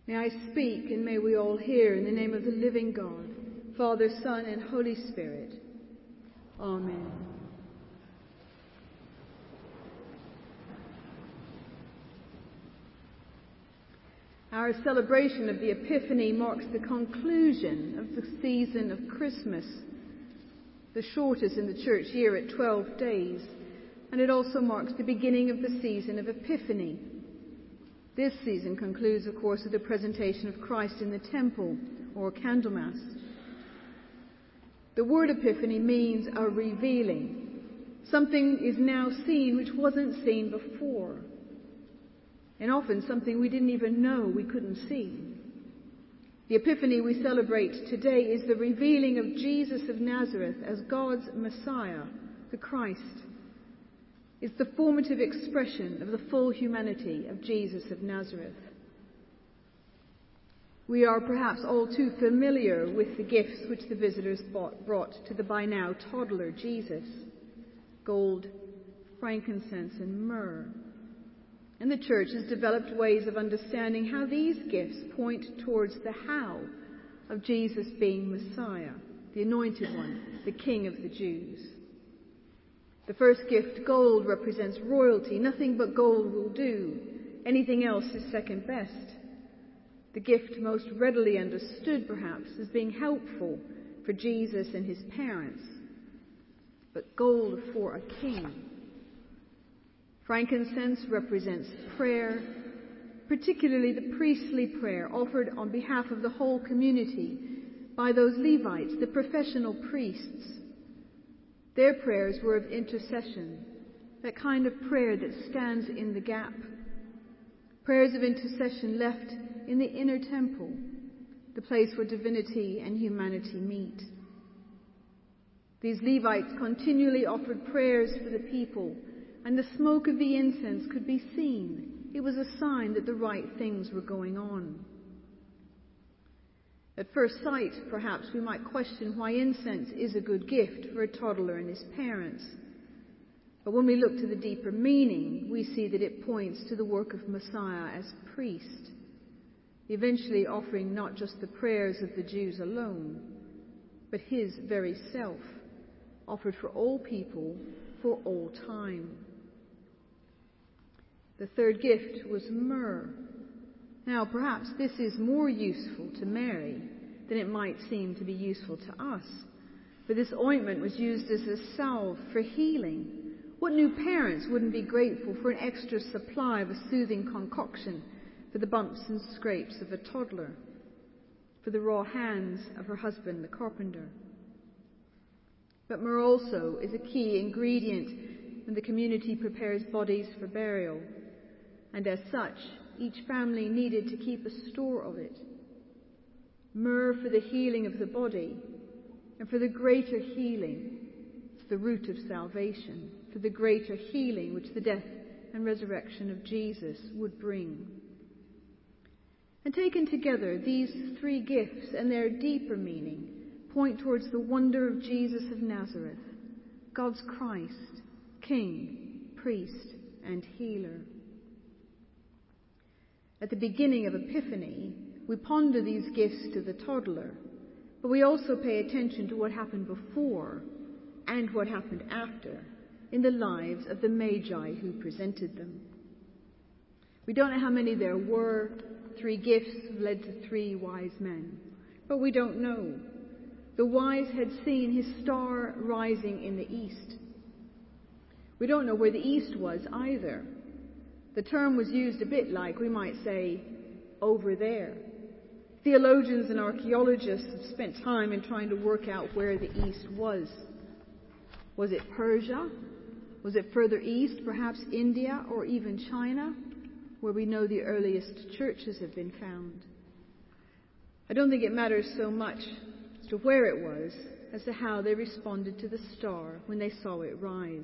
May I speak, and may we all hear, in the name of the living God, Father, Son, and Holy Spirit. Amen. Our celebration of the Epiphany marks the conclusion of the season of Christmas, the shortest in the church year at 12 days, and it also marks the beginning of the season of Epiphany. This season concludes, of course, with the presentation of Christ in the temple, or Candlemas. The word Epiphany means a revealing. Something is now seen which wasn't seen before. And often something we didn't even know we couldn't see. The Epiphany we celebrate today is the revealing of Jesus of Nazareth as God's Messiah, the Christ. It's the formative expression of the full humanity of Jesus of Nazareth. We are perhaps all too familiar with the gifts which the visitors brought to the by now toddler Jesus: gold, frankincense, and myrrh. And the Church has developed ways of understanding how these gifts point towards the how of Jesus being Messiah, the Anointed One, the King of the Jews. The first gift, gold, represents royalty. Nothing but gold will do. Anything else is second best. The gift most readily understood, perhaps, as being helpful for Jesus and his parents. But gold for a king. Frankincense represents prayer, particularly the priestly prayer offered on behalf of the whole community by those Levites, the professional priests. Their prayers were of intercession, that kind of prayer that stands in the gap. Prayers of intercession left in the inner temple, the place where divinity and humanity meet. These Levites continually offered prayers for the people, and the smoke of the incense could be seen. It was a sign that the right things were going on. At first sight, perhaps, we might question why incense is a good gift for a toddler and his parents. But when we look to the deeper meaning, we see that it points to the work of Messiah as priest, eventually offering not just the prayers of the Jews alone, but his very self, offered for all people for all time. The third gift was myrrh. Now, perhaps this is more useful to Mary than it might seem to be useful to us. But this ointment was used as a salve for healing. What new parents wouldn't be grateful for an extra supply of a soothing concoction for the bumps and scrapes of a toddler, for the raw hands of her husband, the carpenter? But myrrh also is a key ingredient when the community prepares bodies for burial, and as such, each family needed to keep a store of it. Myrrh for the healing of the body, and for the greater healing, it's the root of salvation, for the greater healing which the death and resurrection of Jesus would bring. And taken together, these three gifts and their deeper meaning point towards the wonder of Jesus of Nazareth, God's Christ, King, priest, and healer. At the beginning of Epiphany, we ponder these gifts to the toddler, but we also pay attention to what happened before and what happened after in the lives of the Magi who presented them. We don't know how many there were. 3 gifts led to 3 wise men, but we don't know. The wise had seen his star rising in the east. We don't know where the east was either. The term was used a bit like, we might say, over there. Theologians and archaeologists have spent time in trying to work out where the east was. Was it Persia? Was it further east, perhaps India or even China, where we know the earliest churches have been found? I don't think it matters so much as to where it was as to how they responded to the star when they saw it rise.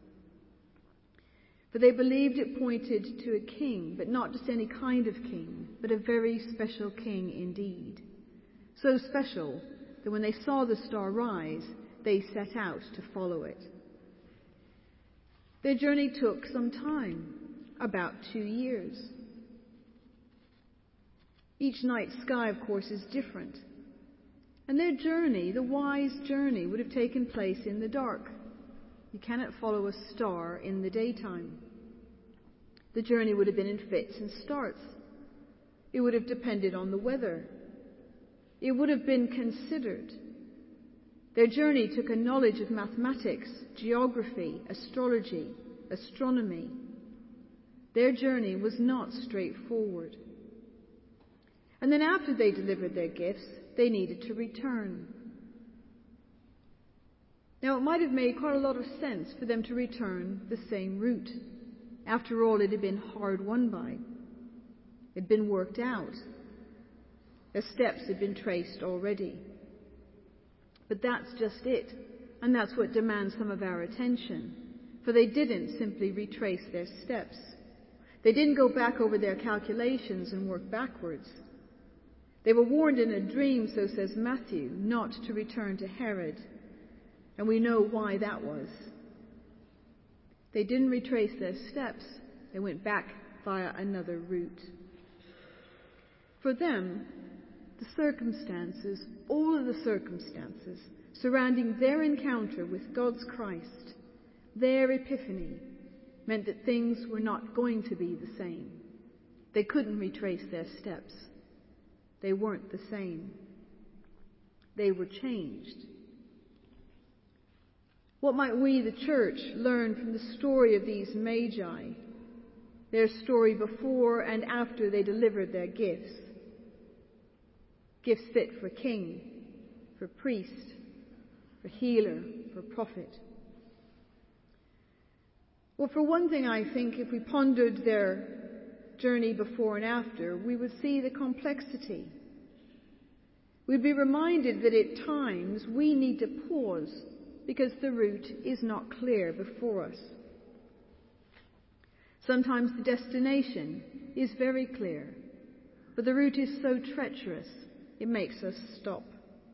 For they believed it pointed to a king, but not just any kind of king, but a very special king indeed. So special that when they saw the star rise, they set out to follow it. Their journey took some time, about 2 years. Each night sky, of course, is different. And their journey, the wise journey, would have taken place in the dark. You cannot follow a star in the daytime. The journey would have been in fits and starts. It would have depended on the weather. It would have been considered. Their journey took a knowledge of mathematics, geography, astrology, astronomy. Their journey was not straightforward. And then after they delivered their gifts, they needed to return. Now, it might have made quite a lot of sense for them to return the same route. After all, it had been hard won by. It had been worked out. Their steps had been traced already. But that's just it. And that's what demands some of our attention. For they didn't simply retrace their steps. They didn't go back over their calculations and work backwards. They were warned in a dream, so says Matthew, not to return to Herod. And we know why that was. They didn't retrace their steps. They went back via another route. For them, the circumstances, all of the circumstances surrounding their encounter with God's Christ, their epiphany, meant that things were not going to be the same. They couldn't retrace their steps. They weren't the same. They were changed. What might we, the church, learn from the story of these magi, their story before and after they delivered their gifts? Gifts fit for king, for priest, for healer, for prophet. Well, for one thing, I think if we pondered their journey before and after, we would see the complexity. We'd be reminded that at times we need to pause because the route is not clear before us. Sometimes the destination is very clear, but the route is so treacherous it makes us stop.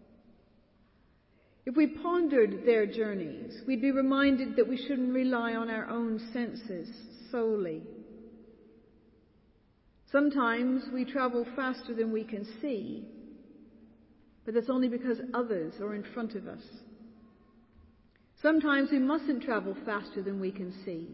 If we pondered their journeys, we'd be reminded that we shouldn't rely on our own senses solely. Sometimes we travel faster than we can see, but that's only because others are in front of us. Sometimes we mustn't travel faster than we can see.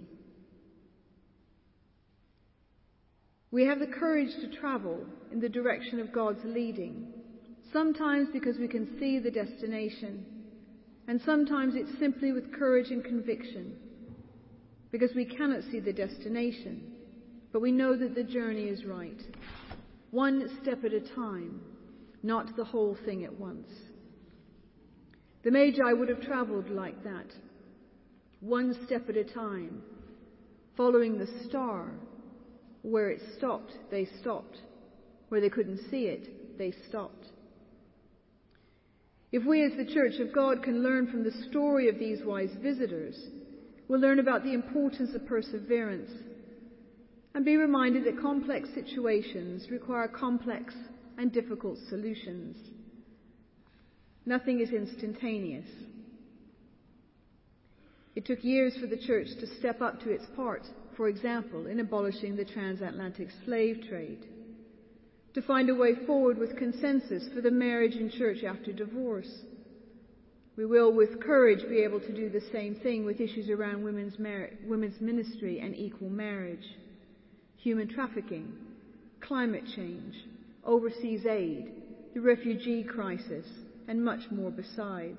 We have the courage to travel in the direction of God's leading, sometimes because we can see the destination, and sometimes it's simply with courage and conviction, because we cannot see the destination, but we know that the journey is right. One step at a time, not the whole thing at once. The Magi would have traveled like that, one step at a time, following the star. Where it stopped, they stopped. Where they couldn't see it, they stopped. If we as the Church of God can learn from the story of these wise visitors, we'll learn about the importance of perseverance and be reminded that complex situations require complex and difficult solutions. Nothing is instantaneous. It took years for the Church to step up to its part, for example, in abolishing the transatlantic slave trade, to find a way forward with consensus for the marriage in church after divorce. We will, with courage, be able to do the same thing with issues around women's ministry and equal marriage, human trafficking, climate change, overseas aid, the refugee crisis, and much more besides.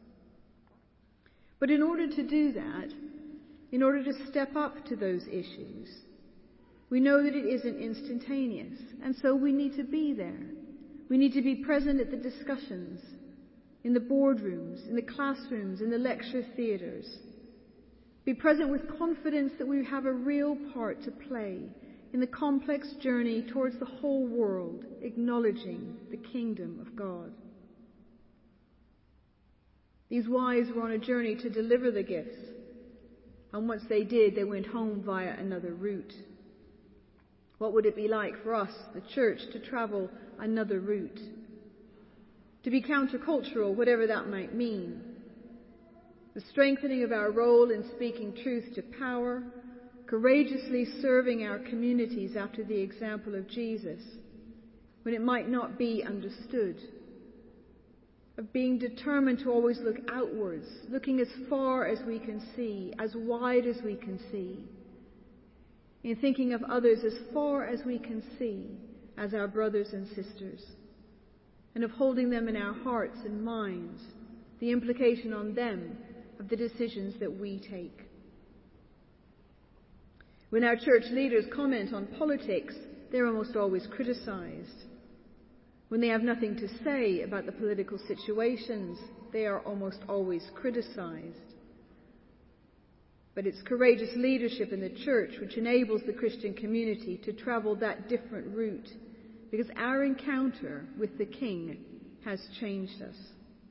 But in order to do that, in order to step up to those issues, we know that it isn't instantaneous, and so we need to be there. We need to be present at the discussions, in the boardrooms, in the classrooms, in the lecture theatres. Be present with confidence that we have a real part to play in the complex journey towards the whole world, acknowledging the kingdom of God. These wise were on a journey to deliver the gifts, and once they did, they went home via another route. What would it be like for us, the church, to travel another route? To be countercultural, whatever that might mean. The strengthening of our role in speaking truth to power, courageously serving our communities after the example of Jesus, when it might not be understood, of being determined to always look outwards, looking as far as we can see, as wide as we can see, in thinking of others as far as we can see as our brothers and sisters, and of holding them in our hearts and minds, the implication on them of the decisions that we take. When our church leaders comment on politics, they're almost always criticized. When they have nothing to say about the political situations, they are almost always criticized. But it's courageous leadership in the church which enables the Christian community to travel that different route, because our encounter with the King has changed us.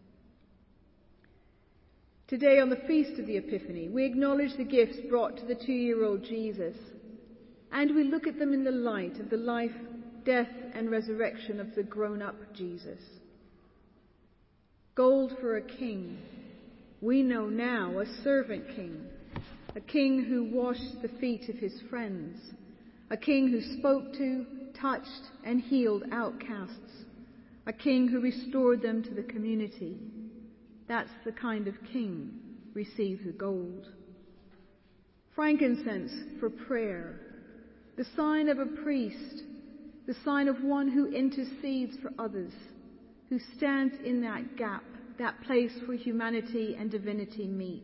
Today, on the Feast of the Epiphany, we acknowledge the gifts brought to the 2-year-old Jesus, and we look at them in the light of the life, death, and resurrection of the grown-up Jesus. Gold for a king. We know now a servant king, a king who washed the feet of his friends, a king who spoke to, touched, and healed outcasts, a king who restored them to the community. That's the kind of king receive the gold. Frankincense for prayer, the sign of a priest, the sign of one who intercedes for others, who stands in that gap, that place where humanity and divinity meet.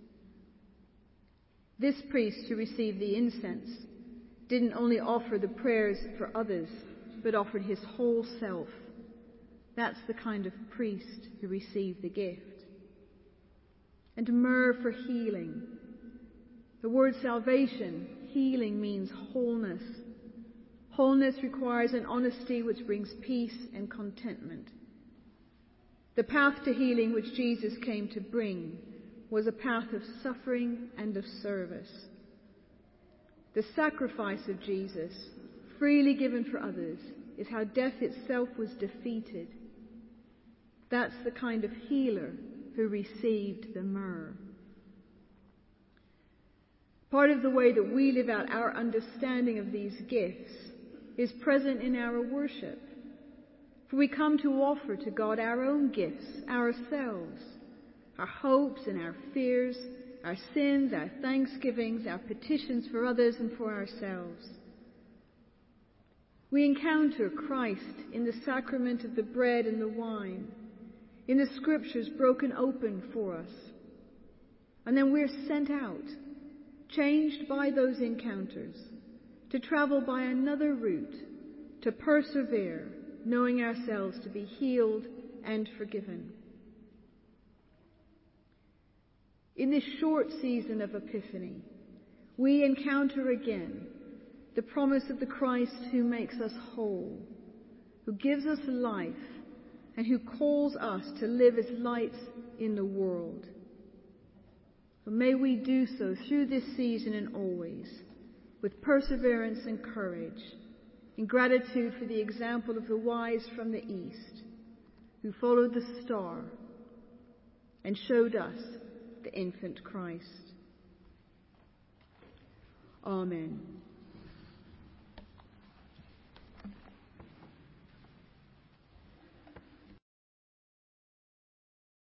This priest who received the incense didn't only offer the prayers for others, but offered his whole self. That's the kind of priest who received the gift. And myrrh for healing. The word salvation, healing, means wholeness. Wholeness requires an honesty which brings peace and contentment. The path to healing which Jesus came to bring was a path of suffering and of service. The sacrifice of Jesus, freely given for others, is how death itself was defeated. That's the kind of healer who received the myrrh. Part of the way that we live out our understanding of these gifts is present in our worship. For we come to offer to God our own gifts, ourselves, our hopes and our fears, our sins, our thanksgivings, our petitions for others and for ourselves. We encounter Christ in the sacrament of the bread and the wine, in the scriptures broken open for us. And then we're sent out, changed by those encounters, to travel by another route, to persevere, knowing ourselves to be healed and forgiven. In this short season of Epiphany, we encounter again the promise of the Christ who makes us whole, who gives us life, and who calls us to live as lights in the world. But may we do so through this season and always, with perseverance and courage, in gratitude for the example of the wise from the East, who followed the star and showed us the infant Christ. Amen.